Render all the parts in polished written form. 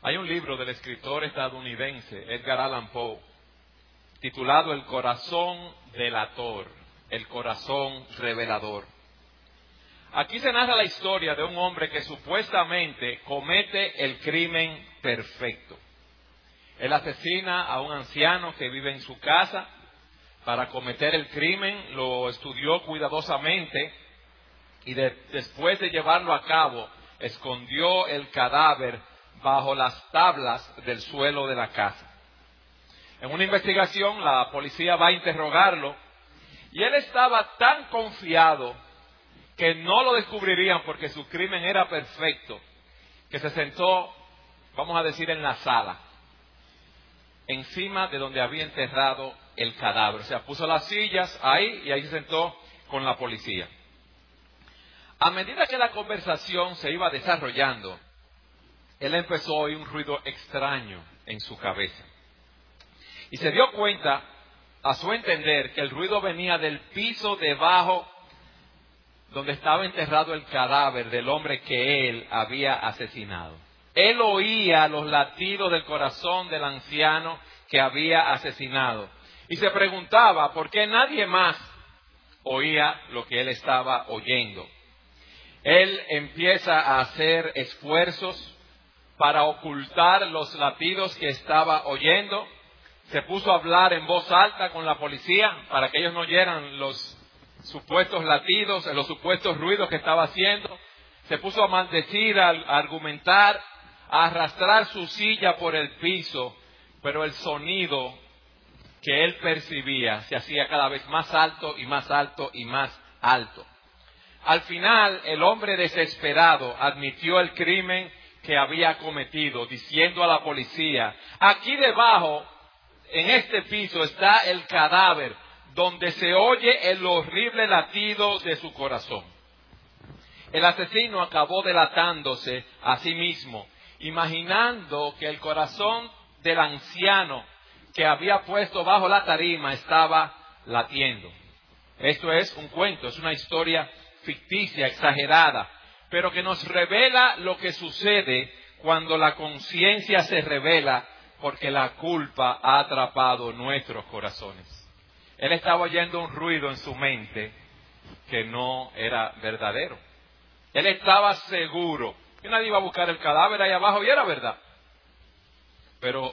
Hay un libro del escritor estadounidense Edgar Allan Poe titulado El corazón delator, el corazón revelador. Aquí se narra la historia de un hombre que supuestamente comete el crimen perfecto. Él asesina a un anciano que vive en su casa. Para cometer el crimen lo estudió cuidadosamente y después de llevarlo a cabo, escondió el cadáver bajo las tablas del suelo de la casa. En una investigación, la policía va a interrogarlo y él estaba tan confiado que no lo descubrirían porque su crimen era perfecto, que se sentó, vamos a decir, en la sala, encima de donde había enterrado el cadáver. O sea, puso las sillas ahí y ahí se sentó con la policía. A medida que la conversación se iba desarrollando, él empezó a oír un ruido extraño en su cabeza. Y se dio cuenta, a su entender, que el ruido venía del piso debajo donde estaba enterrado el cadáver del hombre que él había asesinado. Él oía los latidos del corazón del anciano que había asesinado. Y se preguntaba por qué nadie más oía lo que él estaba oyendo. Él empieza a hacer esfuerzos para ocultar los latidos que estaba oyendo. Se puso a hablar en voz alta con la policía para que ellos no oyeran los supuestos latidos, los supuestos ruidos que estaba haciendo. Se puso a maldecir, a argumentar, a arrastrar su silla por el piso, pero el sonido que él percibía se hacía cada vez más alto y más alto y más alto. Al final, el hombre desesperado admitió el crimen que había cometido, diciendo a la policía: aquí debajo, en este piso, está el cadáver, donde se oye el horrible latido de su corazón. El asesino acabó delatándose a sí mismo, imaginando que el corazón del anciano que había puesto bajo la tarima estaba latiendo. Esto es un cuento, es una historia ficticia, exagerada, pero que nos revela lo que sucede cuando la conciencia se revela porque la culpa ha atrapado nuestros corazones. Él estaba oyendo un ruido en su mente que no era verdadero. Él estaba seguro que nadie iba a buscar el cadáver ahí abajo y era verdad. Pero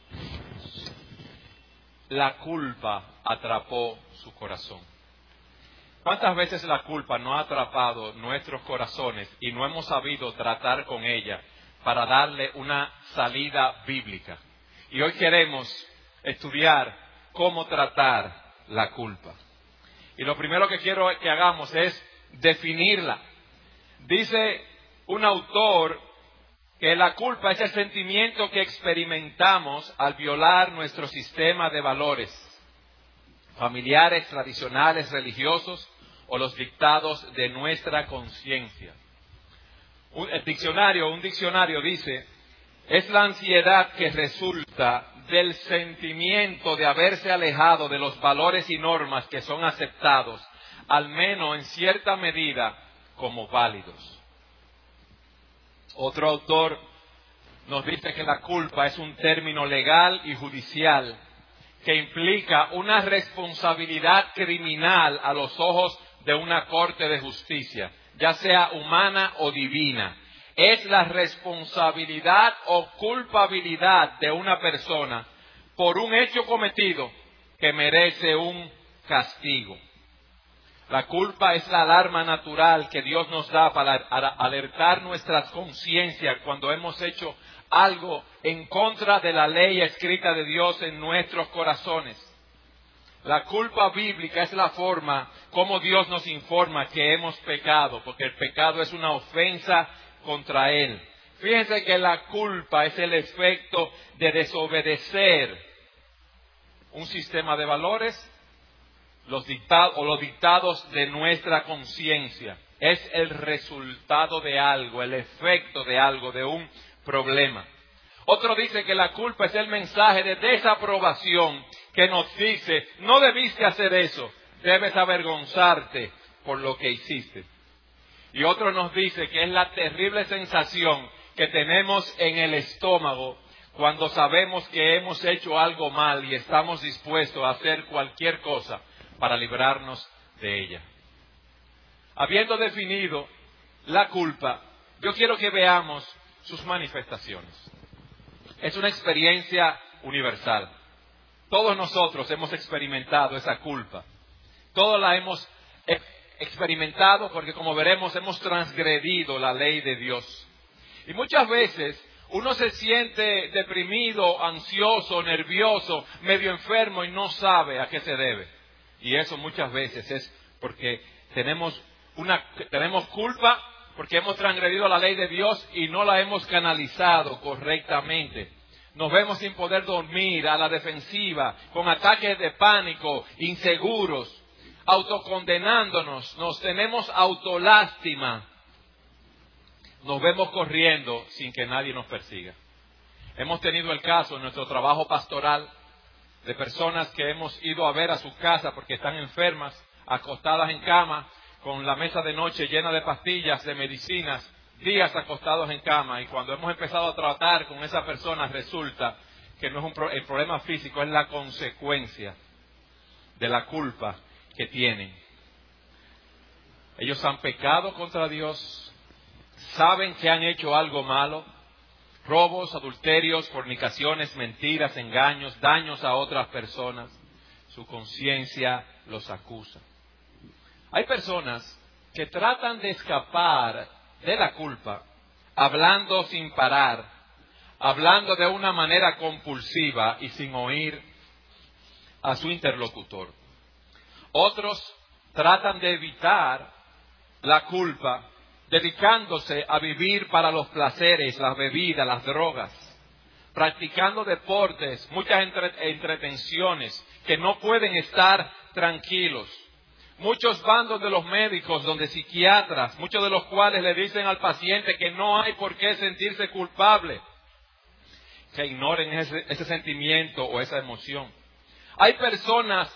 la culpa atrapó su corazón. ¿Cuántas veces la culpa no ha atrapado nuestros corazones y no hemos sabido tratar con ella para darle una salida bíblica? Y hoy queremos estudiar cómo tratar la culpa. Y lo primero que quiero que hagamos es definirla. Dice un autor que la culpa es el sentimiento que experimentamos al violar nuestro sistema de valores familiares, tradicionales, religiosos o los dictados de nuestra conciencia. Un diccionario dice: es la ansiedad que resulta del sentimiento de haberse alejado de los valores y normas que son aceptados, al menos en cierta medida, como válidos. Otro autor nos dice que la culpa es un término legal y judicial que implica una responsabilidad criminal a los ojos de una corte de justicia, ya sea humana o divina. Es la responsabilidad o culpabilidad de una persona por un hecho cometido que merece un castigo. La culpa es la alarma natural que Dios nos da para alertar nuestras conciencias cuando hemos hecho algo en contra de la ley escrita de Dios en nuestros corazones. La culpa bíblica es la forma como Dios nos informa que hemos pecado, porque el pecado es una ofensa contra Él. Fíjense que la culpa es el efecto de desobedecer un sistema de valores, los dictados de nuestra conciencia. Es el resultado de algo, el efecto de algo, de un problema. Otro dice que la culpa es el mensaje de desaprobación que nos dice: no debiste hacer eso, debes avergonzarte por lo que hiciste. Y otro nos dice que es la terrible sensación que tenemos en el estómago cuando sabemos que hemos hecho algo mal y estamos dispuestos a hacer cualquier cosa para librarnos de ella. Habiendo definido la culpa, yo quiero que veamos sus manifestaciones. Es una experiencia universal. Todos nosotros hemos experimentado esa culpa. Todos la hemos experimentado porque, como veremos, hemos transgredido la ley de Dios. Y muchas veces uno se siente deprimido, ansioso, nervioso, medio enfermo y no sabe a qué se debe. Y eso muchas veces es porque tenemos culpa, porque hemos transgredido la ley de Dios y no la hemos canalizado correctamente. Nos vemos sin poder dormir, a la defensiva, con ataques de pánico, inseguros, autocondenándonos, nos tenemos autolástima. Nos vemos corriendo sin que nadie nos persiga. Hemos tenido el caso en nuestro trabajo pastoral de personas que hemos ido a ver a su casa porque están enfermas, acostadas en cama, con la mesa de noche llena de pastillas, de medicinas, días acostados en cama. Y cuando hemos empezado a tratar con esa persona, resulta que no es el problema físico, es la consecuencia de la culpa que tienen. Ellos han pecado contra Dios, saben que han hecho algo malo, robos, adulterios, fornicaciones, mentiras, engaños, daños a otras personas. Su conciencia los acusa. Hay personas que tratan de escapar de la culpa, hablando sin parar, hablando de una manera compulsiva y sin oír a su interlocutor. Otros tratan de evitar la culpa, dedicándose a vivir para los placeres, las bebidas, las drogas, practicando deportes, muchas entretenciones, que no pueden estar tranquilos. Muchos van donde los médicos, donde psiquiatras, muchos de los cuales le dicen al paciente que no hay por qué sentirse culpable, que ignoren ese sentimiento o esa emoción. Hay personas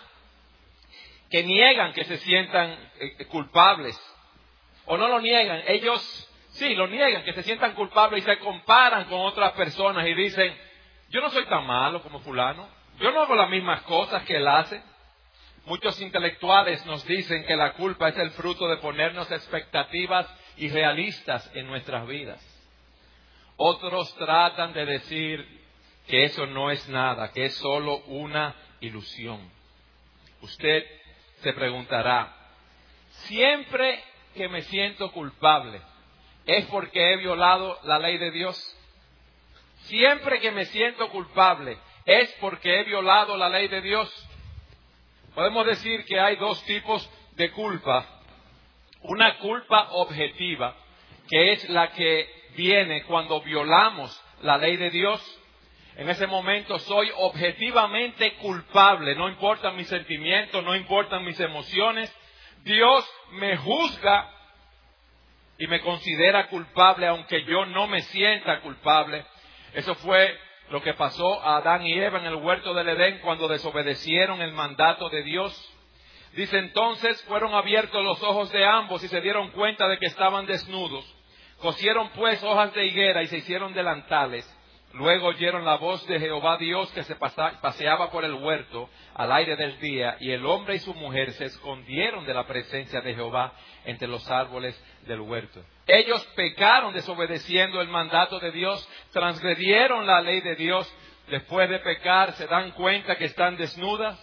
que niegan que se sientan culpables, o no lo niegan, ellos sí lo niegan, que se sientan culpables y se comparan con otras personas y dicen, yo no soy tan malo como fulano, yo no hago las mismas cosas que él hace. Muchos intelectuales nos dicen que la culpa es el fruto de ponernos expectativas irrealistas en nuestras vidas. Otros tratan de decir que eso no es nada, que es solo una ilusión. Usted se preguntará, ¿siempre que me siento culpable es porque he violado la ley de Dios? ¿Siempre que me siento culpable es porque he violado la ley de Dios? Podemos decir que hay dos tipos de culpa. Una culpa objetiva, que es la que viene cuando violamos la ley de Dios. En ese momento soy objetivamente culpable, no importan mis sentimientos, no importan mis emociones. Dios me juzga y me considera culpable, aunque yo no me sienta culpable. Eso fue lo que pasó a Adán y Eva en el huerto del Edén cuando desobedecieron el mandato de Dios. Dice, entonces fueron abiertos los ojos de ambos y se dieron cuenta de que estaban desnudos. Cosieron pues hojas de higuera y se hicieron delantales. Luego oyeron la voz de Jehová Dios que se paseaba por el huerto al aire del día, y el hombre y su mujer se escondieron de la presencia de Jehová entre los árboles del huerto. Ellos pecaron desobedeciendo el mandato de Dios, transgredieron la ley de Dios. Después de pecar se dan cuenta que están desnudos,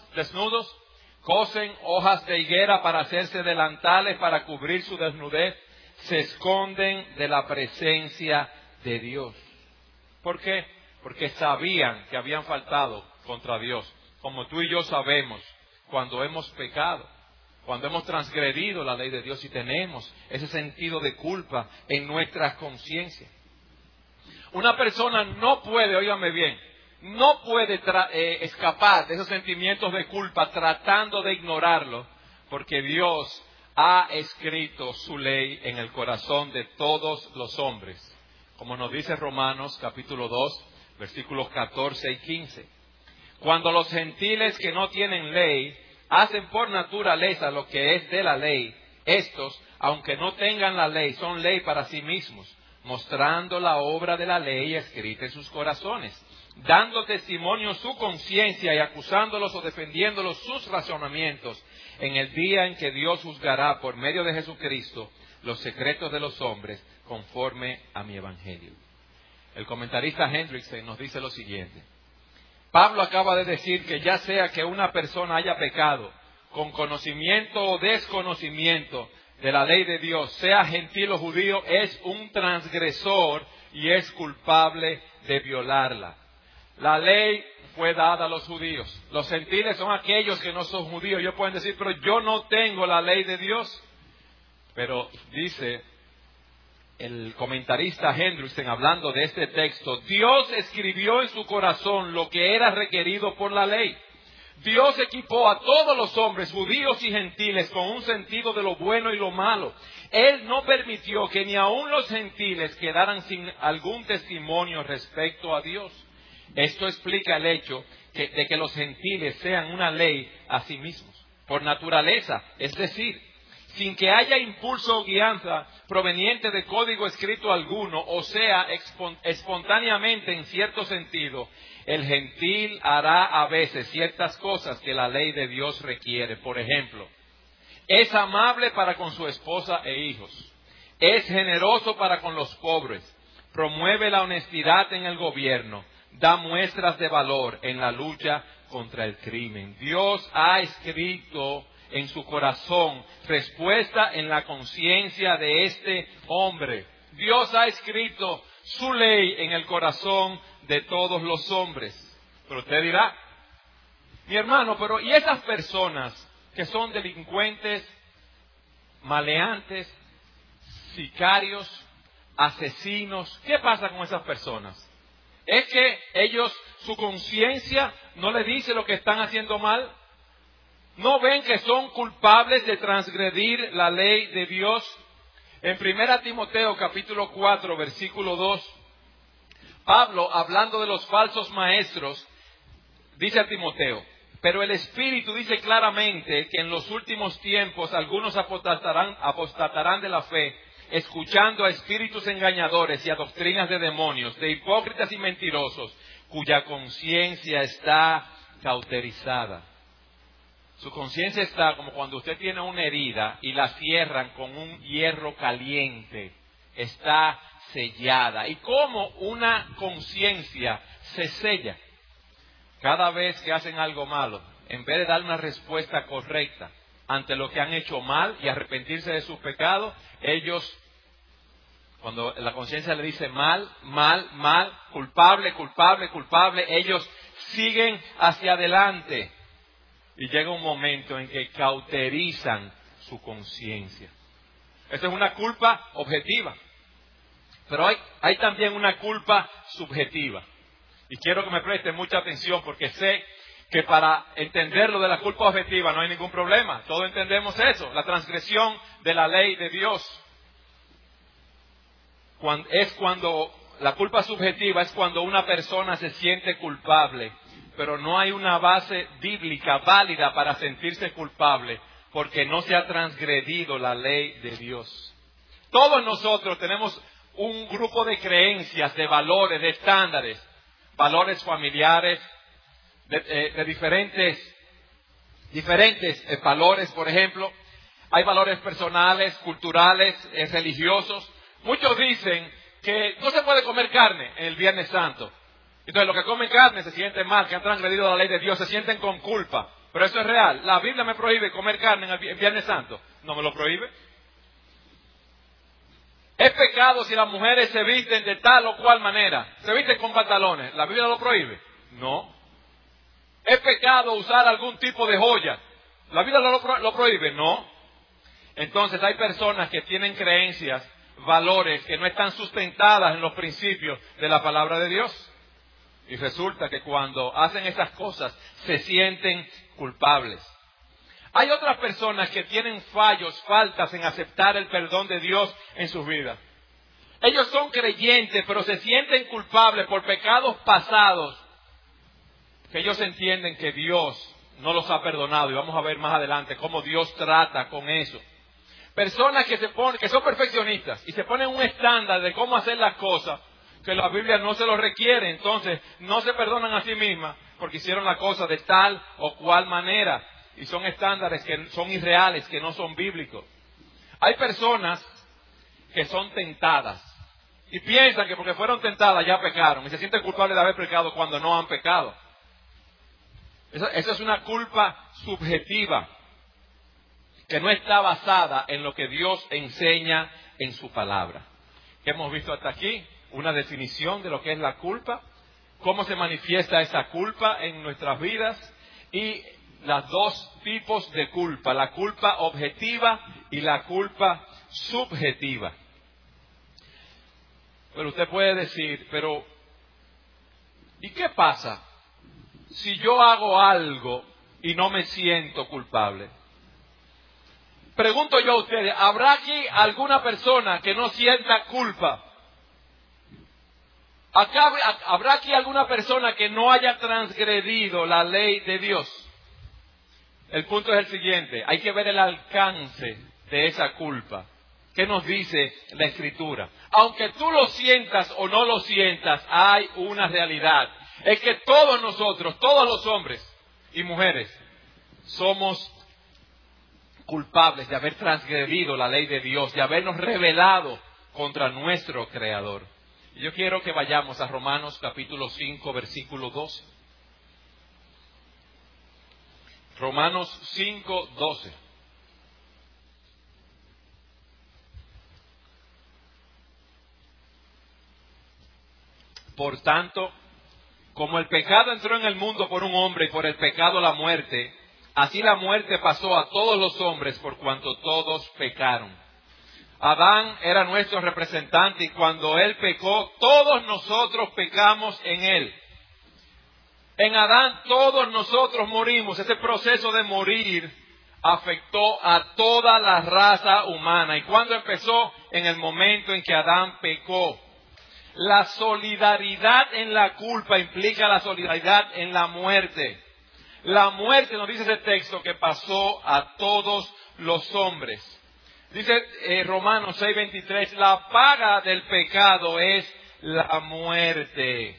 cosen hojas de higuera para hacerse delantales para cubrir su desnudez, se esconden de la presencia de Dios. ¿Por qué? Porque sabían que habían faltado contra Dios, como tú y yo sabemos cuando hemos pecado, cuando hemos transgredido la ley de Dios y tenemos ese sentido de culpa en nuestras conciencias. Una persona no puede, óigame bien, no puede escapar de esos sentimientos de culpa tratando de ignorarlo, porque Dios ha escrito su ley en el corazón de todos los hombres. Como nos dice Romanos capítulo 2, versículos 14 y 15. Cuando los gentiles que no tienen ley hacen por naturaleza lo que es de la ley, estos, aunque no tengan la ley, son ley para sí mismos, mostrando la obra de la ley escrita en sus corazones, dando testimonio su conciencia y acusándolos o defendiéndolos sus razonamientos en el día en que Dios juzgará por medio de Jesucristo los secretos de los hombres conforme a mi evangelio. El comentarista Hendrickson nos dice lo siguiente: Pablo acaba de decir que ya sea que una persona haya pecado con conocimiento o desconocimiento de la ley de Dios, sea gentil o judío, es un transgresor y es culpable de violarla. La ley fue dada a los judíos. Los gentiles son aquellos que no son judíos. Ellos pueden decir, pero yo no tengo la ley de Dios. Pero dice el comentarista Hendrickson, hablando de este texto, Dios escribió en su corazón lo que era requerido por la ley. Dios equipó a todos los hombres, judíos y gentiles, con un sentido de lo bueno y lo malo. Él no permitió que ni aun los gentiles quedaran sin algún testimonio respecto a Dios. Esto explica el hecho de que los gentiles sean una ley a sí mismos, por naturaleza, es decir, sin que haya impulso o guianza proveniente de código escrito alguno, o sea, espontáneamente en cierto sentido. El gentil hará a veces ciertas cosas que la ley de Dios requiere. Por ejemplo, es amable para con su esposa e hijos, es generoso para con los pobres, promueve la honestidad en el gobierno, da muestras de valor en la lucha contra el crimen. Dios ha escrito en su corazón respuesta en la conciencia de este hombre. Dios ha escrito su ley en el corazón de todos los hombres. Pero usted dirá, mi hermano, pero ¿y esas personas que son delincuentes, maleantes, sicarios, asesinos? ¿Qué pasa con esas personas? ¿Es que ellos, su conciencia no le dice lo que están haciendo mal? ¿No ven que son culpables de transgredir la ley de Dios? En 1 Timoteo capítulo 4, versículo 2, Pablo, hablando de los falsos maestros, dice a Timoteo, pero el Espíritu dice claramente que en los últimos tiempos algunos apostatarán de la fe, escuchando a espíritus engañadores y a doctrinas de demonios, de hipócritas y mentirosos, cuya conciencia está cauterizada. Su conciencia está como cuando usted tiene una herida y la cierran con un hierro caliente. Está sellada. ¿Y cómo una conciencia se sella? Cada vez que hacen algo malo, en vez de dar una respuesta correcta ante lo que han hecho mal y arrepentirse de sus pecados, ellos, cuando la conciencia le dice mal, culpable, ellos siguen hacia adelante. Y llega un momento en que cauterizan su conciencia. Esa es una culpa objetiva. Pero hay también una culpa subjetiva. Y quiero que me presten mucha atención porque sé que para entender lo de la culpa objetiva no hay ningún problema. Todos entendemos eso, la transgresión de la ley de Dios. La culpa subjetiva es cuando una persona se siente culpable, pero no hay una base bíblica válida para sentirse culpable porque no se ha transgredido la ley de Dios. Todos nosotros tenemos un grupo de creencias, de valores, de estándares, valores familiares, de diferentes valores, por ejemplo. Hay valores personales, culturales, religiosos. Muchos dicen que no se puede comer carne en el Viernes Santo. Entonces los que comen carne se sienten mal, que han transgredido la ley de Dios, se sienten con culpa. Pero eso es real. La Biblia me prohíbe comer carne en el Viernes Santo. ¿No me lo prohíbe? ¿Es pecado si las mujeres se visten de tal o cual manera? Se visten con pantalones. ¿La Biblia lo prohíbe? No. ¿Es pecado usar algún tipo de joya? ¿La Biblia lo prohíbe? No. Entonces hay personas que tienen creencias, valores que no están sustentadas en los principios de la palabra de Dios. Y resulta que cuando hacen esas cosas se sienten culpables. Hay otras personas que tienen faltas en aceptar el perdón de Dios en sus vidas. Ellos son creyentes, pero se sienten culpables por pecados pasados que ellos entienden que Dios no los ha perdonado. Y vamos a ver más adelante cómo Dios trata con eso. Personas que son perfeccionistas y se ponen un estándar de cómo hacer las cosas que la Biblia no se lo requiere. Entonces no se perdonan a sí mismas porque hicieron la cosa de tal o cual manera. Y son estándares que son irreales, que no son bíblicos. Hay personas que son tentadas y piensan que porque fueron tentadas ya pecaron y se sienten culpables de haber pecado cuando no han pecado. Esa es una culpa subjetiva que no está basada en lo que Dios enseña en su palabra. ¿Qué hemos visto hasta aquí? Una definición de lo que es la culpa, cómo se manifiesta esa culpa en nuestras vidas y los dos tipos de culpa, la culpa objetiva y la culpa subjetiva. Pero usted puede decir, pero ¿y qué pasa si yo hago algo y no me siento culpable? Pregunto yo a ustedes, ¿habrá aquí alguna persona que no sienta culpa? ¿Habrá aquí alguna persona que no haya transgredido la ley de Dios? El punto es el siguiente, hay que ver el alcance de esa culpa. ¿Qué nos dice la Escritura? Aunque tú lo sientas o no lo sientas, hay una realidad. Es que todos nosotros, todos los hombres y mujeres, somos culpables de haber transgredido la ley de Dios, de habernos rebelado contra nuestro Creador. Y yo quiero que vayamos a Romanos capítulo 5, versículo 12. Romanos 5, 12. Por tanto, como el pecado entró en el mundo por un hombre y por el pecado la muerte, así la muerte pasó a todos los hombres por cuanto todos pecaron. Adán era nuestro representante y cuando él pecó, todos nosotros pecamos en él. En Adán todos nosotros morimos. Ese proceso de morir afectó a toda la raza humana. ¿Y cuándo empezó? En el momento en que Adán pecó. La solidaridad en la culpa implica la solidaridad en la muerte. La muerte, nos dice ese texto, que pasó a todos los hombres. Dice Romanos 6:23, la paga del pecado es la muerte.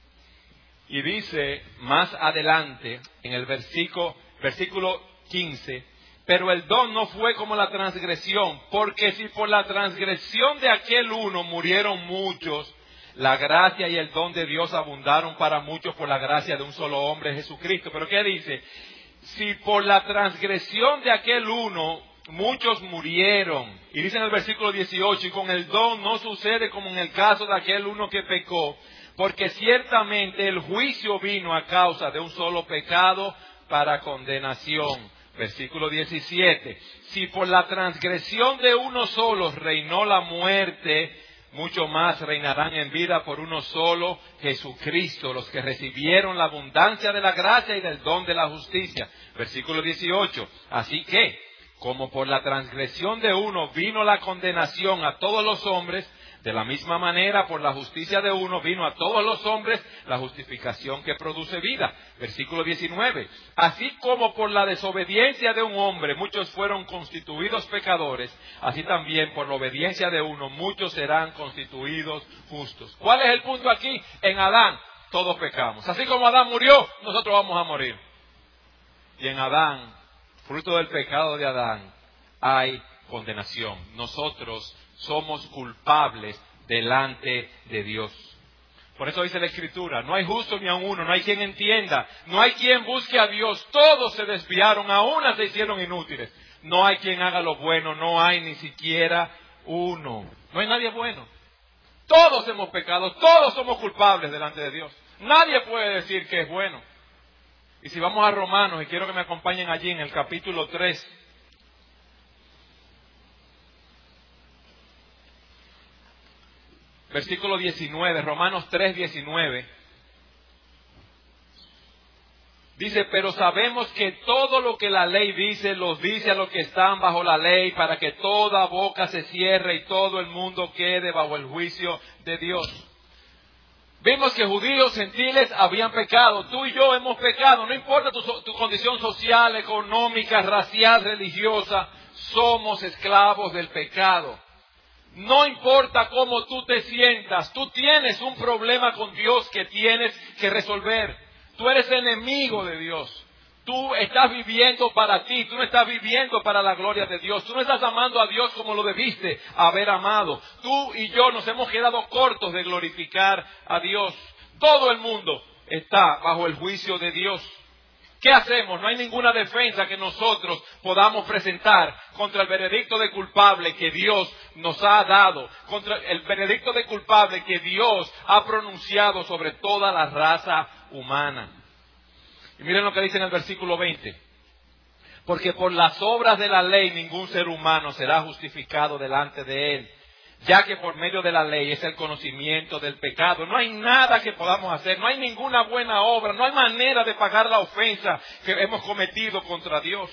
Y dice más adelante, en el versículo 15, pero el don no fue como la transgresión, porque si por la transgresión de aquel uno murieron muchos, la gracia y el don de Dios abundaron para muchos por la gracia de un solo hombre, Jesucristo. Pero ¿qué dice? Si por la transgresión de aquel uno muchos murieron, y dice en el versículo 18, y con el don no sucede como en el caso de aquel uno que pecó, porque ciertamente el juicio vino a causa de un solo pecado para condenación. Versículo 17, si por la transgresión de uno solo reinó la muerte, mucho más reinarán en vida por uno solo, Jesucristo, los que recibieron la abundancia de la gracia y del don de la justicia. Versículo 18, así que, como por la transgresión de uno vino la condenación a todos los hombres, de la misma manera por la justicia de uno vino a todos los hombres la justificación que produce vida. Versículo 19, así como por la desobediencia de un hombre muchos fueron constituidos pecadores, así también por la obediencia de uno muchos serán constituidos justos. ¿Cuál es el punto aquí? En Adán todos pecamos. Así como Adán murió, nosotros vamos a morir. Y en Adán, fruto del pecado de Adán, hay condenación. Nosotros somos culpables delante de Dios. Por eso dice la Escritura, no hay justo ni aun uno, no hay quien entienda, no hay quien busque a Dios, todos se desviaron, aún se hicieron inútiles. No hay quien haga lo bueno, no hay ni siquiera uno. No hay nadie bueno. Todos hemos pecado, todos somos culpables delante de Dios. Nadie puede decir que es bueno. Y si vamos a Romanos, y quiero que me acompañen allí en el capítulo 3, versículo 19, Romanos 3, 19. Dice, pero sabemos que todo lo que la ley dice, los dice a los que están bajo la ley, para que toda boca se cierre y todo el mundo quede bajo el juicio de Dios. Vimos que judíos, gentiles habían pecado. Tú y yo hemos pecado. No importa tu condición social, económica, racial, religiosa. somos esclavos del pecado. No importa cómo tú te sientas, tú tienes un problema con Dios que tienes que resolver. Tú eres enemigo de Dios. Tú estás viviendo para ti, tú no estás viviendo para la gloria de Dios. Tú no estás amando a Dios como lo debiste haber amado. Tú y yo nos hemos quedado cortos de glorificar a Dios. Todo el mundo está bajo el juicio de Dios. ¿Qué hacemos? No hay ninguna defensa que nosotros podamos presentar contra el veredicto de culpable que Dios nos ha dado, contra el veredicto de culpable que Dios ha pronunciado sobre toda la raza humana. Y miren lo que dice en el versículo 20. Porque por las obras de la ley ningún ser humano será justificado delante de él, ya que por medio de la ley es el conocimiento del pecado. No hay nada que podamos hacer, no hay ninguna buena obra, no hay manera de pagar la ofensa que hemos cometido contra Dios.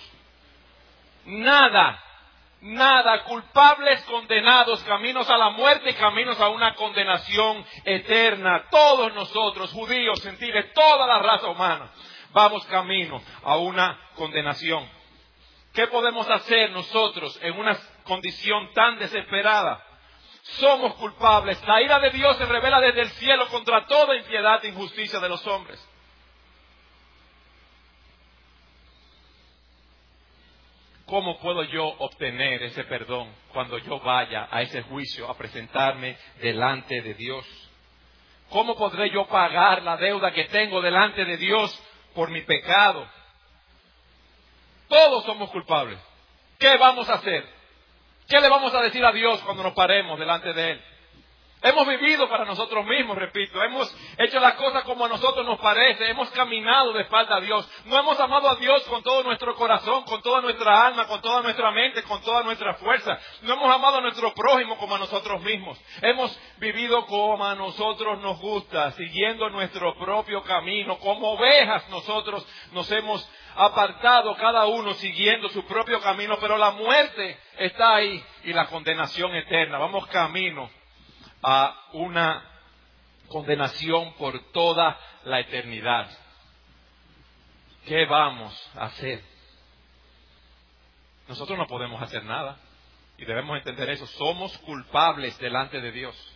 Nada, culpables, condenados, caminos a la muerte, caminos a una condenación eterna. Todos nosotros, judíos, gentiles, toda la raza humana, vamos camino a una condenación. ¿Qué podemos hacer nosotros en una condición tan desesperada? Somos culpables. La ira de Dios se revela desde el cielo contra toda impiedad e injusticia de los hombres. ¿Cómo puedo yo obtener ese perdón cuando yo vaya a ese juicio a presentarme delante de Dios? ¿Cómo podré yo pagar la deuda que tengo delante de Dios por mi pecado? Todos somos culpables. ¿Qué vamos a hacer? ¿Qué le vamos a decir a Dios cuando nos paremos delante de Él? Hemos vivido para nosotros mismos, repito. Hemos hecho las cosas como a nosotros nos parece. Hemos caminado de espalda a Dios. No hemos amado a Dios con todo nuestro corazón, con toda nuestra alma, con toda nuestra mente, con toda nuestra fuerza. No hemos amado a nuestro prójimo como a nosotros mismos. Hemos vivido como a nosotros nos gusta, siguiendo nuestro propio camino. Como ovejas nosotros nos hemos apartado, cada uno siguiendo su propio camino. Pero la muerte está ahí y la condenación eterna. Vamos camino a una condenación por toda la eternidad. ¿Qué vamos a hacer? Nosotros no podemos hacer nada y debemos entender eso. Somos culpables delante de Dios.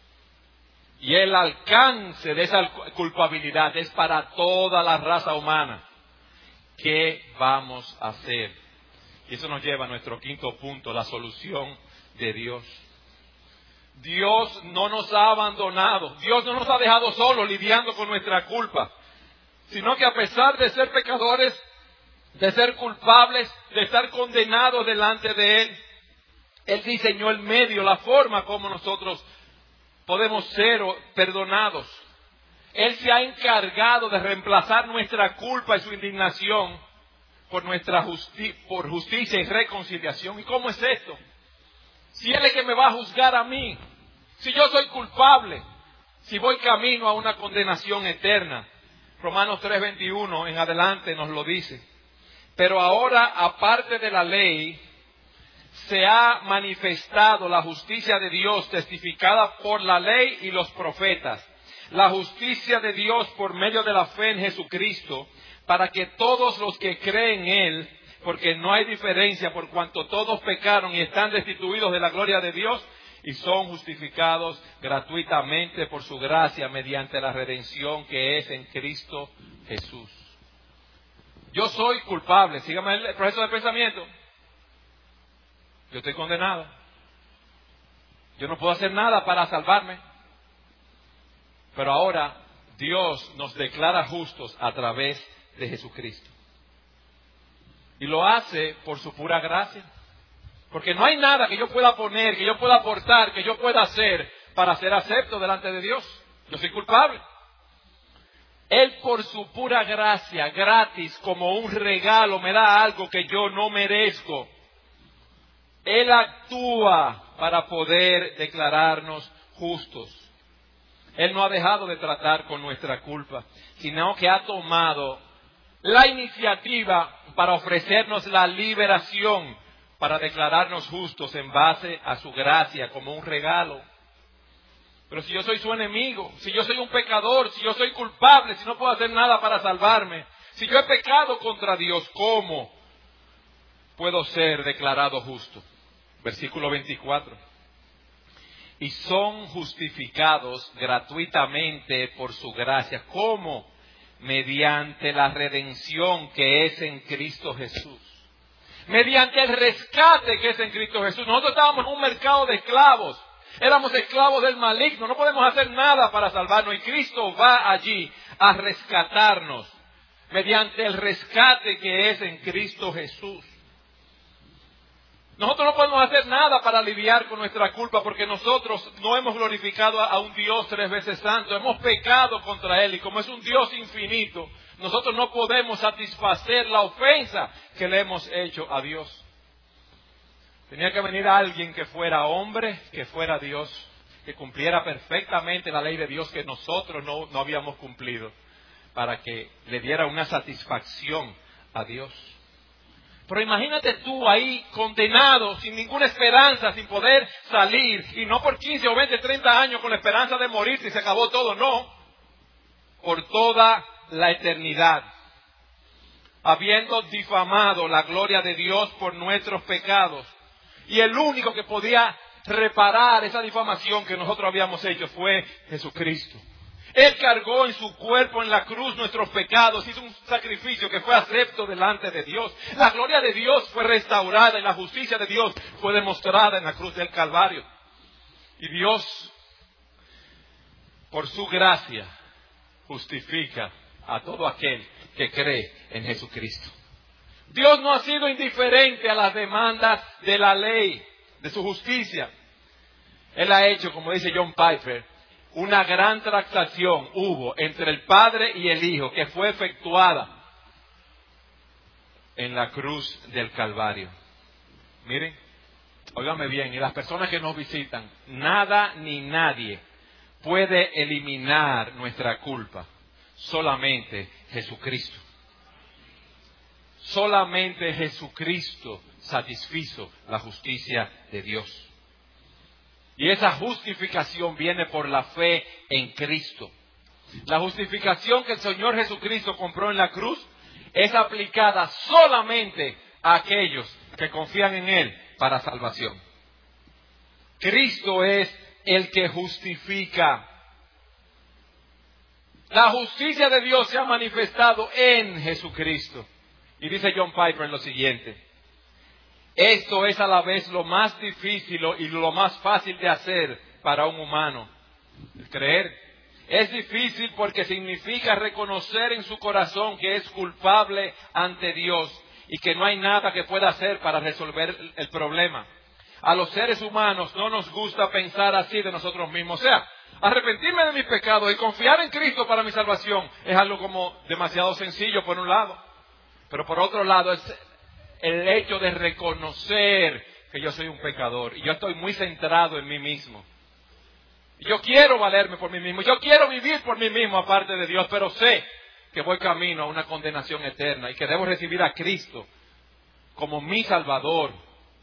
Y el alcance de esa culpabilidad es para toda la raza humana. ¿Qué vamos a hacer? Y eso nos lleva a nuestro quinto punto, la solución de Dios. Dios no nos ha abandonado. Dios no nos ha dejado solos lidiando con nuestra culpa. Sino que a pesar de ser pecadores, de ser culpables, de estar condenados delante de Él, Él diseñó el medio, la forma como nosotros podemos ser perdonados. Él se ha encargado de reemplazar nuestra culpa y su indignación por por justicia y reconciliación. ¿Y cómo es esto? Si Él es que me va a juzgar a mí, si yo soy culpable, si voy camino a una condenación eterna. Romanos 3:21 en adelante nos lo dice. Pero ahora, aparte de la ley, se ha manifestado la justicia de Dios testificada por la ley y los profetas. La justicia de Dios por medio de la fe en Jesucristo, para que todos los que creen en Él, porque no hay diferencia por cuanto todos pecaron y están destituidos de la gloria de Dios y son justificados gratuitamente por su gracia mediante la redención que es en Cristo Jesús. Yo soy culpable, sígame el proceso de pensamiento. Yo estoy condenado. Yo no puedo hacer nada para salvarme. Pero ahora Dios nos declara justos a través de Jesucristo. Y lo hace por su pura gracia. Porque no hay nada que yo pueda poner, que yo pueda aportar, que yo pueda hacer para ser acepto delante de Dios. Yo soy culpable. Él por su pura gracia, gratis, como un regalo, me da algo que yo no merezco. Él actúa para poder declararnos justos. Él no ha dejado de tratar con nuestra culpa, sino que ha tomado la iniciativa para ofrecernos la liberación, para declararnos justos en base a su gracia como un regalo. Pero si yo soy su enemigo, si yo soy un pecador, si yo soy culpable, si no puedo hacer nada para salvarme, si yo he pecado contra Dios, ¿cómo puedo ser declarado justo. Versículo 24. Y son justificados gratuitamente por su gracia. ¿Cómo? Mediante la redención que es en Cristo Jesús. Mediante el rescate que es en Cristo Jesús. Nosotros estábamos en un mercado de esclavos. Éramos esclavos del maligno. No podemos hacer nada para salvarnos. Y Cristo va allí a rescatarnos. Mediante el rescate que es en Cristo Jesús. Nosotros no podemos hacer nada para lidiar con nuestra culpa porque nosotros no hemos glorificado a un Dios 3 veces santo. Hemos pecado contra Él y como es un Dios infinito, nosotros no podemos satisfacer la ofensa que le hemos hecho a Dios. Tenía que venir alguien que fuera hombre, que fuera Dios, que cumpliera perfectamente la ley de Dios que nosotros no habíamos cumplido, para que le diera una satisfacción a Dios. Pero imagínate tú ahí condenado, sin ninguna esperanza, sin poder salir, y no por 15 o 20, 30 años con la esperanza de morirse y se acabó todo, no. Por toda la eternidad. Habiendo difamado la gloria de Dios por nuestros pecados. Y el único que podía reparar esa difamación que nosotros habíamos hecho fue Jesucristo. Él cargó en su cuerpo en la cruz nuestros pecados, hizo un sacrificio que fue acepto delante de Dios. La gloria de Dios fue restaurada y la justicia de Dios fue demostrada en la cruz del Calvario. Y Dios, por su gracia, justifica a todo aquel que cree en Jesucristo. Dios no ha sido indiferente a las demandas de la ley, de su justicia. Él ha hecho, como dice John Piper, una gran transacción hubo entre el Padre y el Hijo que fue efectuada en la cruz del Calvario. Miren, óigame bien, y las personas que nos visitan, nada ni nadie puede eliminar nuestra culpa, solamente Jesucristo. Solamente Jesucristo satisfizo la justicia de Dios. Y esa justificación viene por la fe en Cristo. La justificación que el Señor Jesucristo compró en la cruz es aplicada solamente a aquellos que confían en Él para salvación. Cristo es el que justifica. La justicia de Dios se ha manifestado en Jesucristo. Y dice John Piper lo siguiente: esto es a la vez lo más difícil y lo más fácil de hacer para un humano. El creer. Es difícil porque significa reconocer en su corazón que es culpable ante Dios y que no hay nada que pueda hacer para resolver el problema. A los seres humanos no nos gusta pensar así de nosotros mismos. O sea, arrepentirme de mis pecados y confiar en Cristo para mi salvación es algo como demasiado sencillo por un lado. Pero por otro lado es el hecho de reconocer que yo soy un pecador y yo estoy muy centrado en mí mismo. Y yo quiero valerme por mí mismo, yo quiero vivir por mí mismo aparte de Dios, pero sé que voy camino a una condenación eterna y que debo recibir a Cristo como mi Salvador.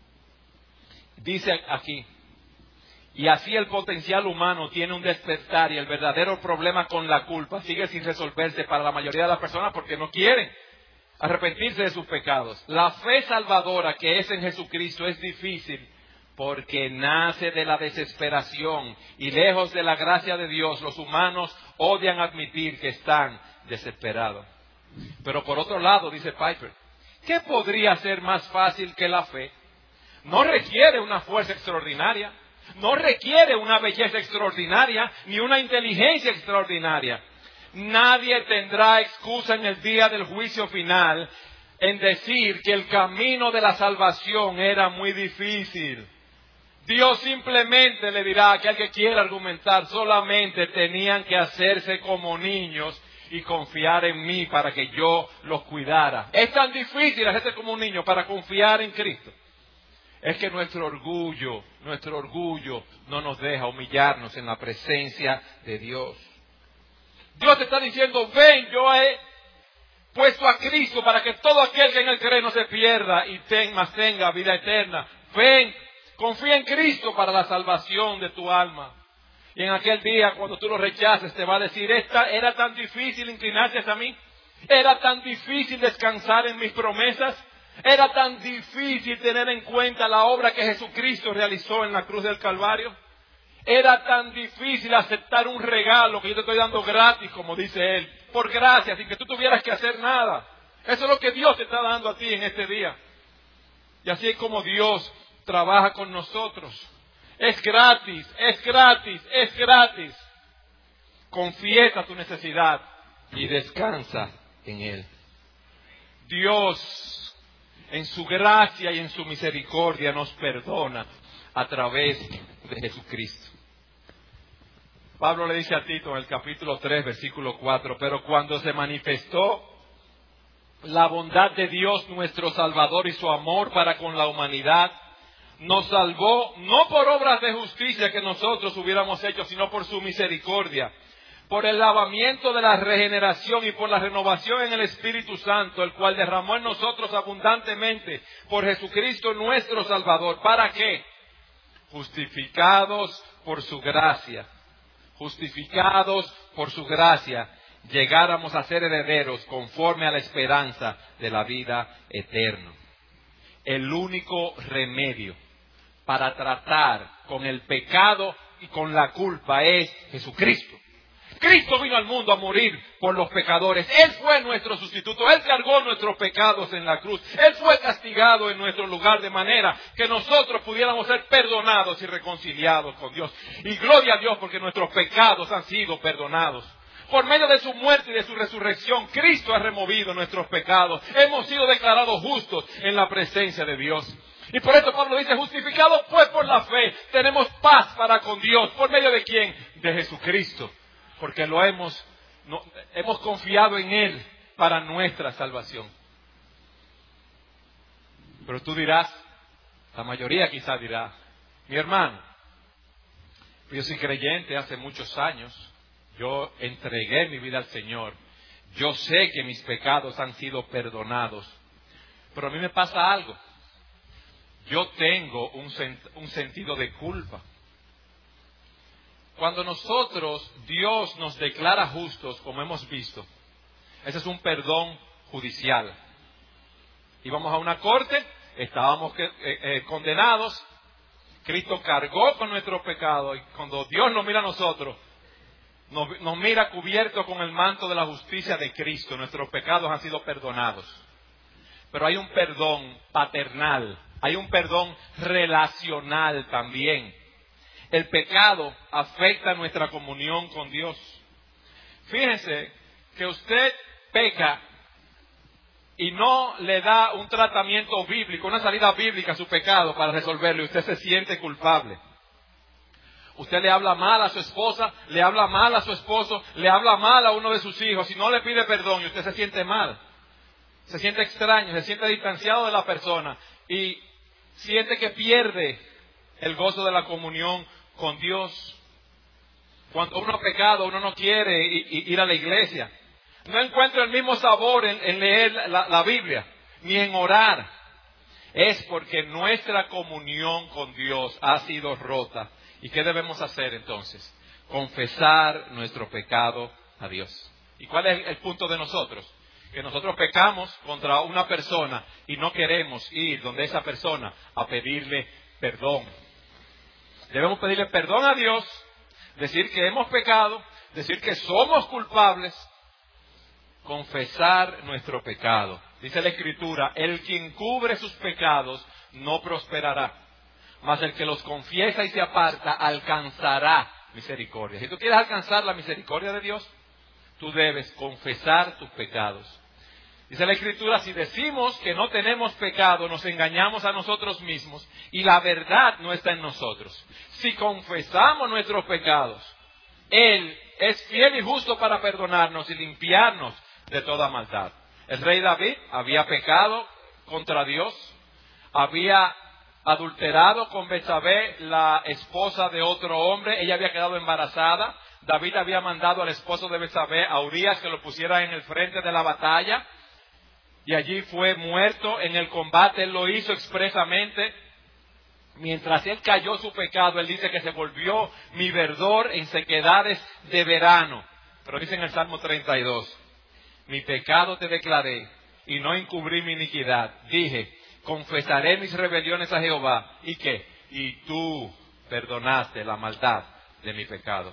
Dice aquí, y así el potencial humano tiene un despertar y el verdadero problema con la culpa sigue sin resolverse para la mayoría de las personas porque no quieren arrepentirse de sus pecados. La fe salvadora que es en Jesucristo es difícil porque nace de la desesperación y lejos de la gracia de Dios los humanos odian admitir que están desesperados. Pero por otro lado, dice Piper, ¿qué podría ser más fácil que la fe? No requiere una fuerza extraordinaria, no requiere una belleza extraordinaria ni una inteligencia extraordinaria. Nadie tendrá excusa en el día del juicio final en decir que el camino de la salvación era muy difícil. Dios simplemente le dirá a aquel que quiera argumentar, solamente tenían que hacerse como niños y confiar en mí para que yo los cuidara. Es tan difícil hacerse como un niño para confiar en Cristo. Es que nuestro orgullo no nos deja humillarnos en la presencia de Dios. Dios te está diciendo, ven, yo he puesto a Cristo para que todo aquel que en Él cree no se pierda y tenga vida eterna. Ven, confía en Cristo para la salvación de tu alma. Y en aquel día, cuando tú lo rechaces, te va a decir, era tan difícil inclinarse hacia mí, era tan difícil descansar en mis promesas. Era tan difícil tener en cuenta la obra que Jesucristo realizó en la cruz del Calvario. Era tan difícil aceptar un regalo que yo te estoy dando gratis, como dice Él, por gracia, sin que tú tuvieras que hacer nada. Eso es lo que Dios te está dando a ti en este día. Y así es como Dios trabaja con nosotros. Es gratis, es gratis, es gratis. Confiesa tu necesidad y descansa en Él. Dios, en su gracia y en su misericordia, nos perdona a través de Jesucristo. Pablo le dice a Tito en el capítulo 3, versículo 4, pero cuando se manifestó la bondad de Dios nuestro Salvador y su amor para con la humanidad, nos salvó no por obras de justicia que nosotros hubiéramos hecho, sino por su misericordia, por el lavamiento de la regeneración y por la renovación en el Espíritu Santo, el cual derramó en nosotros abundantemente por Jesucristo nuestro Salvador. ¿Para qué? Justificados por su gracia, llegáramos a ser herederos conforme a la esperanza de la vida eterna. El único remedio para tratar con el pecado y con la culpa es Jesucristo. Cristo vino al mundo a morir por los pecadores. Él fue nuestro sustituto. Él cargó nuestros pecados en la cruz. Él fue castigado en nuestro lugar de manera que nosotros pudiéramos ser perdonados y reconciliados con Dios. Y gloria a Dios porque nuestros pecados han sido perdonados. Por medio de su muerte y de su resurrección, Cristo ha removido nuestros pecados. Hemos sido declarados justos en la presencia de Dios. Y por eso Pablo dice, justificados pues por la fe, tenemos paz para con Dios. ¿Por medio de quién? De Jesucristo. Porque hemos confiado en Él para nuestra salvación. Pero tú dirás, la mayoría quizás dirá, mi hermano, yo soy creyente hace muchos años, yo entregué mi vida al Señor, yo sé que mis pecados han sido perdonados, pero a mí me pasa algo, yo tengo un sentido de culpa. Cuando Dios nos declara justos, como hemos visto, ese es un perdón judicial. Íbamos a una corte, estábamos condenados, Cristo cargó con nuestros pecados y cuando Dios nos mira a nosotros, nos mira cubierto con el manto de la justicia de Cristo. Nuestros pecados han sido perdonados. Pero hay un perdón paternal, hay un perdón relacional también. El pecado afecta nuestra comunión con Dios. Fíjense que usted peca y no le da un tratamiento bíblico, una salida bíblica a su pecado para resolverlo y usted se siente culpable. Usted le habla mal a su esposa, le habla mal a su esposo, le habla mal a uno de sus hijos y no le pide perdón y usted se siente mal. Se siente extraño, se siente distanciado de la persona y siente que pierde el gozo de la comunión con Dios. Cuando uno ha pecado, uno no quiere ir a la iglesia. No encuentra el mismo sabor en leer la Biblia, ni en orar. Es porque nuestra comunión con Dios ha sido rota. ¿Y qué debemos hacer entonces? Confesar nuestro pecado a Dios. ¿Y cuál es el punto de nosotros? Que nosotros pecamos contra una persona y no queremos ir donde esa persona a pedirle perdón. Debemos pedirle perdón a Dios, decir que hemos pecado, decir que somos culpables, confesar nuestro pecado. Dice la Escritura, el que encubre sus pecados no prosperará, mas el que los confiesa y se aparta alcanzará misericordia. Si tú quieres alcanzar la misericordia de Dios, tú debes confesar tus pecados. Dice la Escritura, si decimos que no tenemos pecado, nos engañamos a nosotros mismos y la verdad no está en nosotros. Si confesamos nuestros pecados, Él es fiel y justo para perdonarnos y limpiarnos de toda maldad. El rey David había pecado contra Dios, había adulterado con Betsabé, la esposa de otro hombre, ella había quedado embarazada. David había mandado al esposo de Betsabé, a Urías, que lo pusiera en el frente de la batalla. Y allí fue muerto en el combate. Él lo hizo expresamente. Mientras él cayó su pecado, él dice que se volvió mi verdor en sequedades de verano. Pero dice en el Salmo 32, mi pecado te declaré y no encubrí mi iniquidad. Dije, confesaré mis rebeliones a Jehová. ¿Y qué? Y tú perdonaste la maldad de mi pecado.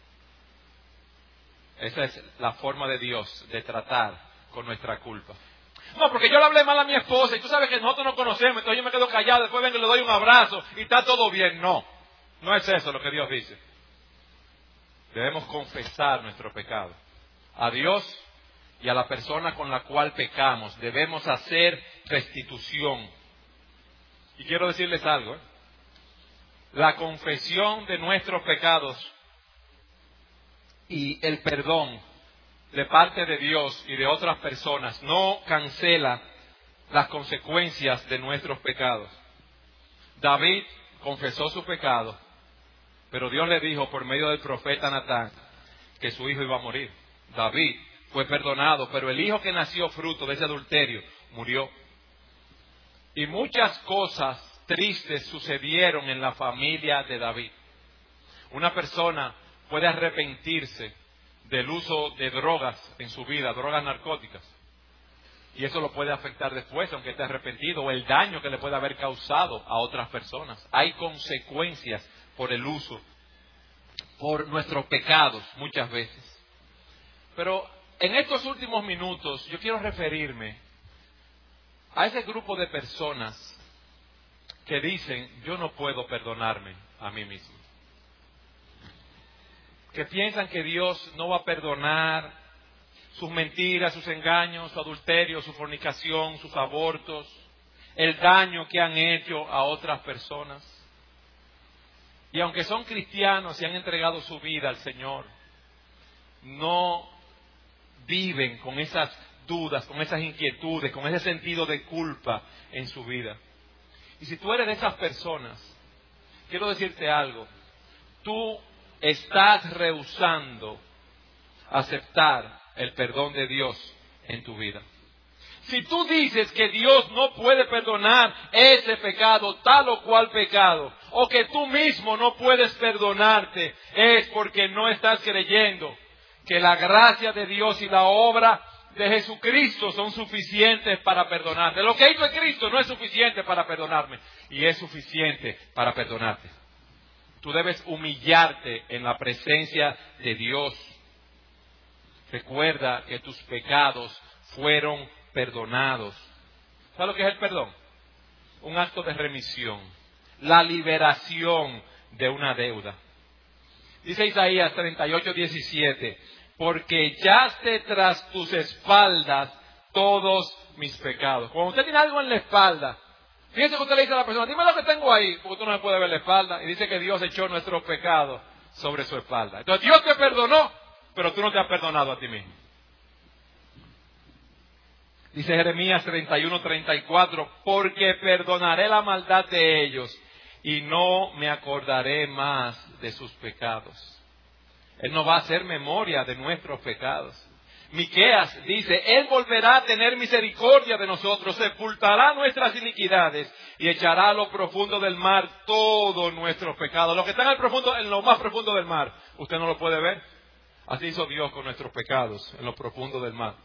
Esa es la forma de Dios de tratar con nuestra culpa. No, porque yo le hablé mal a mi esposa y tú sabes que nosotros no conocemos, entonces yo me quedo callado, después vengo y le doy un abrazo y está todo bien. No, no es eso lo que Dios dice. Debemos confesar nuestro pecado a Dios y a la persona con la cual pecamos. Debemos hacer restitución. Y quiero decirles algo, la confesión de nuestros pecados y el perdón de parte de Dios y de otras personas no cancela las consecuencias de nuestros pecados. David confesó su pecado, pero Dios le dijo por medio del profeta Natán que su hijo iba a morir. David fue perdonado, pero el hijo que nació fruto de ese adulterio murió. Y muchas cosas tristes sucedieron en la familia de David. Una persona puede arrepentirse del uso de drogas en su vida, drogas narcóticas. Y eso lo puede afectar después, aunque esté arrepentido, o el daño que le puede haber causado a otras personas. Hay consecuencias por el uso, por nuestros pecados muchas veces. Pero en estos últimos minutos yo quiero referirme a ese grupo de personas que dicen, yo no puedo perdonarme a mí mismo. Que piensan que Dios no va a perdonar sus mentiras, sus engaños, su adulterio, su fornicación, sus abortos, el daño que han hecho a otras personas. Y aunque son cristianos y han entregado su vida al Señor, no viven con esas dudas, con esas inquietudes, con ese sentido de culpa en su vida. Y si tú eres de esas personas, quiero decirte algo. Tú estás rehusando aceptar el perdón de Dios en tu vida. Si tú dices que Dios no puede perdonar ese pecado, tal o cual pecado, o que tú mismo no puedes perdonarte, es porque no estás creyendo que la gracia de Dios y la obra de Jesucristo son suficientes para perdonarte. Lo que hizo Cristo no es suficiente para perdonarme, y es suficiente para perdonarte. Tú debes humillarte en la presencia de Dios. Recuerda que tus pecados fueron perdonados. ¿Sabes lo que es el perdón? Un acto de remisión, la liberación de una deuda. Dice Isaías 38:17, porque echaste tras tus espaldas todos mis pecados. Cuando usted tiene algo en la espalda, fíjese que usted le dice a la persona, dime lo que tengo ahí, porque tú no me puedes ver la espalda, y dice que Dios echó nuestros pecados sobre su espalda. Entonces Dios te perdonó, pero tú no te has perdonado a ti mismo. Dice Jeremías 31:34, porque perdonaré la maldad de ellos y no me acordaré más de sus pecados. Él no va a hacer memoria de nuestros pecados. Miqueas dice, Él volverá a tener misericordia de nosotros, sepultará nuestras iniquidades y echará a lo profundo del mar todos nuestros pecados. Lo que está en lo más profundo del mar, usted no lo puede ver. Así hizo Dios con nuestros pecados en lo profundo del mar.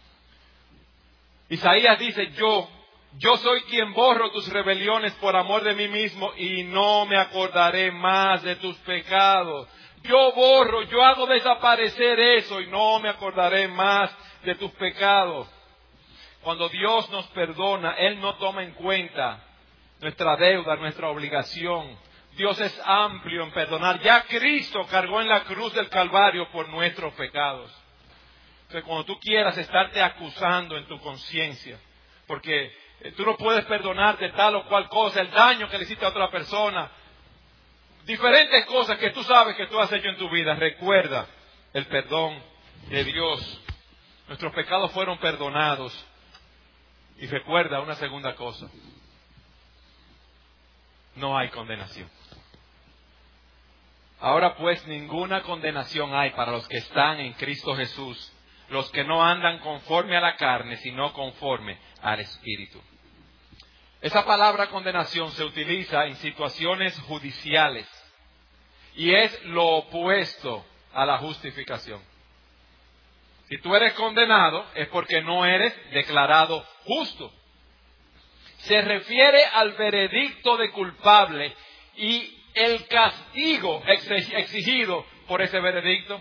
Isaías dice, yo soy quien borro tus rebeliones por amor de mí mismo y no me acordaré más de tus pecados. Yo borro, yo hago desaparecer eso y no me acordaré más de tus pecados. Cuando Dios nos perdona, Él no toma en cuenta nuestra deuda, nuestra obligación. Dios es amplio en perdonar. Ya Cristo cargó en la cruz del Calvario por nuestros pecados. Entonces, cuando tú quieras estarte acusando en tu conciencia, porque tú no puedes perdonarte tal o cual cosa, el daño que le hiciste a otra persona, diferentes cosas que tú sabes que tú has hecho en tu vida, recuerda el perdón de Dios. Nuestros pecados fueron perdonados. Y recuerda una segunda cosa. No hay condenación. Ahora pues ninguna condenación hay para los que están en Cristo Jesús, los que no andan conforme a la carne, sino conforme al Espíritu. Esa palabra condenación se utiliza en situaciones judiciales y es lo opuesto a la justificación. Si tú eres condenado es porque no eres declarado justo. Se refiere al veredicto de culpable y el castigo exigido por ese veredicto.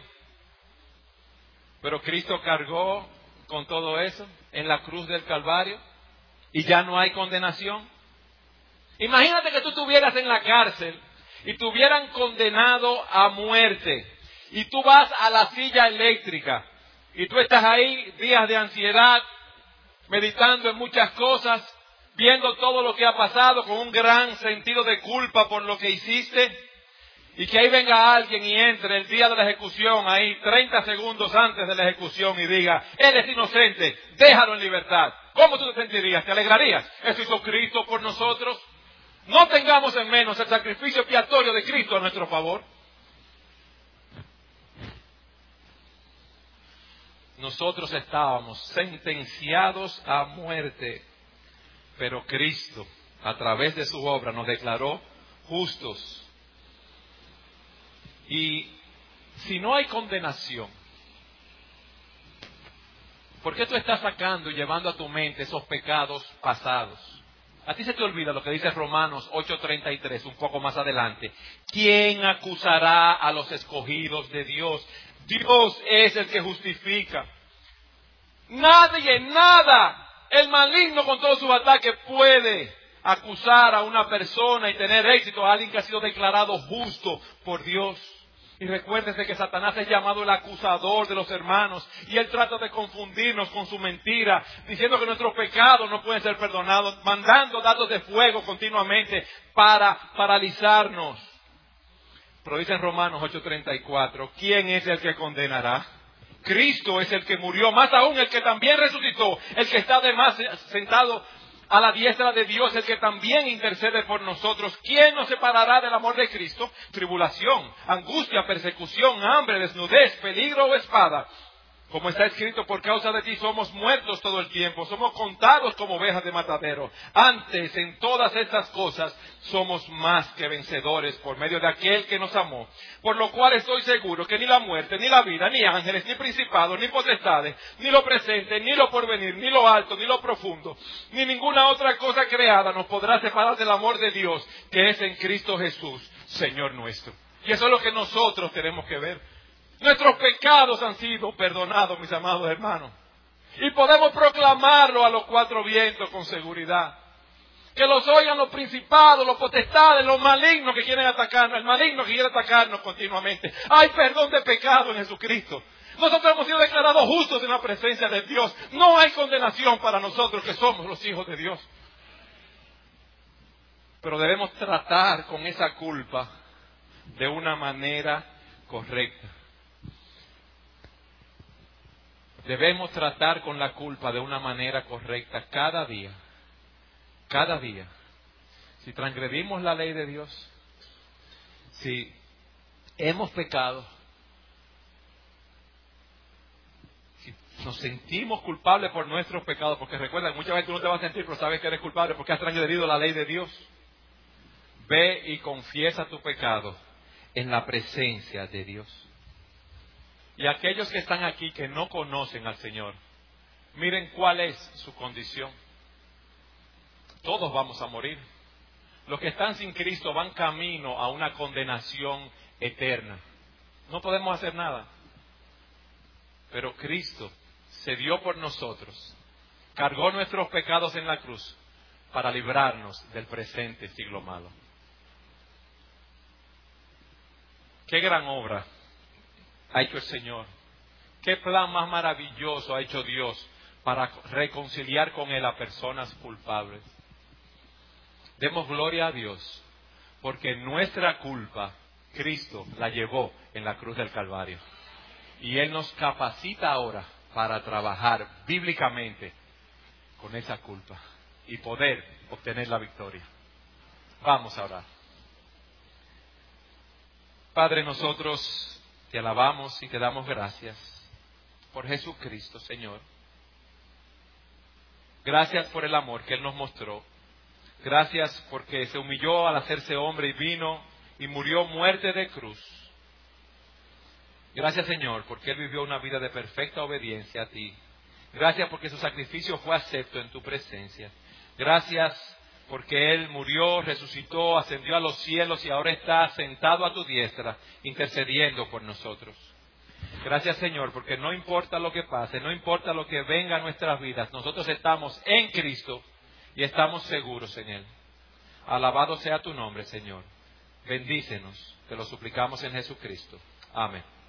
Pero Cristo cargó con todo eso en la cruz del Calvario y ya no hay condenación. Imagínate que tú estuvieras en la cárcel y te hubieran condenado a muerte y tú vas a la silla eléctrica y tú estás ahí días de ansiedad, meditando en muchas cosas, viendo todo lo que ha pasado con un gran sentido de culpa por lo que hiciste, y que ahí venga alguien y entre el día de la ejecución, ahí 30 segundos antes de la ejecución, y diga, él es inocente, déjalo en libertad. ¿Cómo tú te sentirías? ¿Te alegrarías? Eso hizo Cristo por nosotros. No tengamos en menos el sacrificio expiatorio de Cristo a nuestro favor. Nosotros estábamos sentenciados a muerte, pero Cristo, a través de su obra, nos declaró justos. Y si no hay condenación, ¿por qué tú estás sacando y llevando a tu mente esos pecados pasados? A ti se te olvida lo que dice Romanos 8:33, un poco más adelante. ¿Quién acusará a los escogidos de Dios? Dios es el que justifica. Nadie, nada, el maligno con todos sus ataques puede acusar a una persona y tener éxito a alguien que ha sido declarado justo por Dios. Y recuérdese que Satanás es llamado el acusador de los hermanos y él trata de confundirnos con su mentira, diciendo que nuestros pecados no pueden ser perdonados, mandando datos de fuego continuamente para paralizarnos. Pero dice en Romanos 8:34, ¿quién es el que condenará? Cristo es el que murió, más aún el que también resucitó, el que está además sentado a la diestra de Dios, el que también intercede por nosotros. ¿Quién nos separará del amor de Cristo? Tribulación, angustia, persecución, hambre, desnudez, peligro o espada. Como está escrito, por causa de ti somos muertos todo el tiempo, somos contados como ovejas de matadero. Antes, en todas estas cosas, somos más que vencedores por medio de aquel que nos amó. Por lo cual estoy seguro que ni la muerte, ni la vida, ni ángeles, ni principados, ni potestades, ni lo presente, ni lo porvenir, ni lo alto, ni lo profundo, ni ninguna otra cosa creada nos podrá separar del amor de Dios, que es en Cristo Jesús, Señor nuestro. Y eso es lo que nosotros tenemos que ver. Nuestros pecados han sido perdonados, mis amados hermanos. Y podemos proclamarlo a los cuatro vientos con seguridad. Que los oigan los principados, los potestades, los malignos que quieren atacarnos, el maligno que quiere atacarnos continuamente. Hay perdón de pecado en Jesucristo. Nosotros hemos sido declarados justos en la presencia de Dios. No hay condenación para nosotros que somos los hijos de Dios. Pero debemos tratar con esa culpa de una manera correcta. Debemos tratar con la culpa de una manera correcta cada día. Cada día. Si transgredimos la ley de Dios, si hemos pecado, si nos sentimos culpables por nuestros pecados, porque recuerda, muchas veces tú no te vas a sentir, pero sabes que eres culpable porque has transgredido la ley de Dios. Ve y confiesa tu pecado en la presencia de Dios. Y aquellos que están aquí que no conocen al Señor, miren cuál es su condición. Todos vamos a morir. Los que están sin Cristo van camino a una condenación eterna. No podemos hacer nada. Pero Cristo se dio por nosotros, cargó nuestros pecados en la cruz para librarnos del presente siglo malo. Qué gran obra ha hecho el Señor. Qué plan más maravilloso ha hecho Dios para reconciliar con Él a personas culpables. Demos gloria a Dios, porque nuestra culpa, Cristo la llevó en la cruz del Calvario. Y Él nos capacita ahora para trabajar bíblicamente con esa culpa y poder obtener la victoria. Vamos a orar. Padre, nosotros te alabamos y te damos gracias por Jesucristo, Señor. Gracias por el amor que Él nos mostró. Gracias porque se humilló al hacerse hombre y vino y murió muerte de cruz. Gracias, Señor, porque Él vivió una vida de perfecta obediencia a ti. Gracias porque su sacrificio fue acepto en tu presencia. Gracias porque Él murió, resucitó, ascendió a los cielos y ahora está sentado a tu diestra, intercediendo por nosotros. Gracias, Señor, porque no importa lo que pase, no importa lo que venga a nuestras vidas, nosotros estamos en Cristo y estamos seguros en Él. Alabado sea tu nombre, Señor. Bendícenos, te lo suplicamos en Jesucristo. Amén.